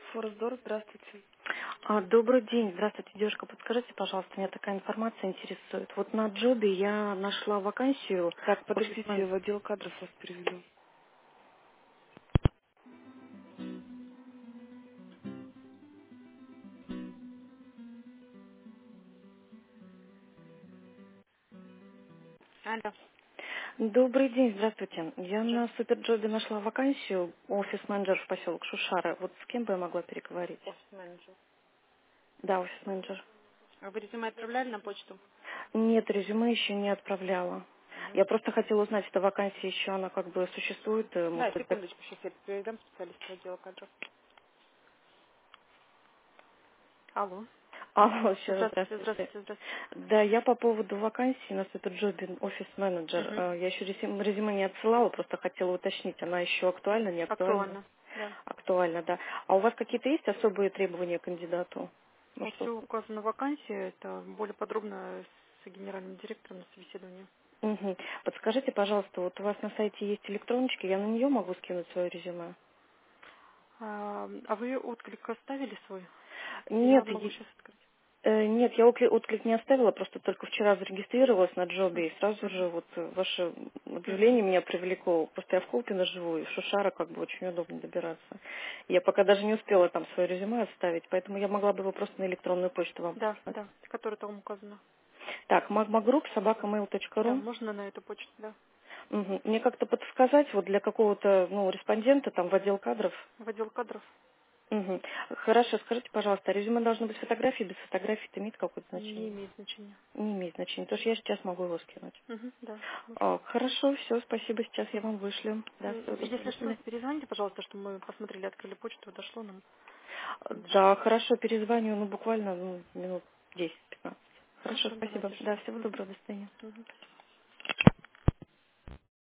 Форсдор, здравствуйте. Добрый день. Здравствуйте, девушка. Подскажите, пожалуйста, меня такая информация интересует. Вот на Джобе я нашла вакансию Так, офис-мен- подождите, в отдел кадров вас переведу. Алло. Добрый день, здравствуйте. Я на Здравствуйте. Суперджобе нашла вакансию офис-менеджер в поселок Шушара. Вот с кем бы я могла переговорить? Офис-менеджер. Да, офис-менеджер. А вы резюме отправляли на почту? Нет, резюме еще не отправляла. Мгм. Я просто хотела узнать, эта вакансия еще, она как бы существует, Да, может быть, так... секундочку, сейчас я передам специалисту отдела кадров. Алло. Алло, еще раз Здравствуйте, здравствуйте. здравствуйте, здравствуйте. Да, я по поводу вакансии на Суперджобе офис-менеджер. Угу. Я еще резюме не отсылала, просто хотела уточнить, она еще актуальна, не актуальна? Актуально. Да. Актуальна, да. А у вас какие-то есть особые требования к кандидату? Ну Вот что? все указано в вакансии, это более подробно с генеральным директором на собеседовании. Мгм. Подскажите, пожалуйста, вот у вас на сайте есть электроночки, я на нее могу скинуть свое резюме? А вы отклик оставили свой? Я Нет, могу сейчас открыть. нет, я отклик не оставила, просто только вчера зарегистрировалась на Джобе, и сразу Угу. же вот ваше Угу. объявление меня привлекло. Просто я в Колпино живу, и в Шушара как бы очень удобно добираться. Я пока даже не успела там свое резюме оставить, поэтому я могла бы его просто на электронную почту вам Да, прислать. да, который там указано. Так, magmagroup, Да, собакамейл.ру. можно на эту почту, да. Мгм. Мне как-то подсказать вот для какого-то, ну, респондента там в отдел кадров. В отдел кадров. Мгм. Хорошо, скажите, пожалуйста, резюме должно быть фотографии, без фотографии это имеет какое-то Не значение? имеет значения. Не имеет значения, потому что я сейчас могу его скинуть. Мгм, да, можно. Хорошо, все, спасибо, сейчас я вам вышлю. Да, всего доброго, Если до что, свидания. перезвоните, пожалуйста, чтобы мы посмотрели, открыли почту, дошло нам лучше. Да, хорошо, перезвоню, ну, буквально, ну, минут 10-15. Хорошо, Хорошо, спасибо. давайте Да, ждем. всего Мгм, доброго, до свидания. мгм.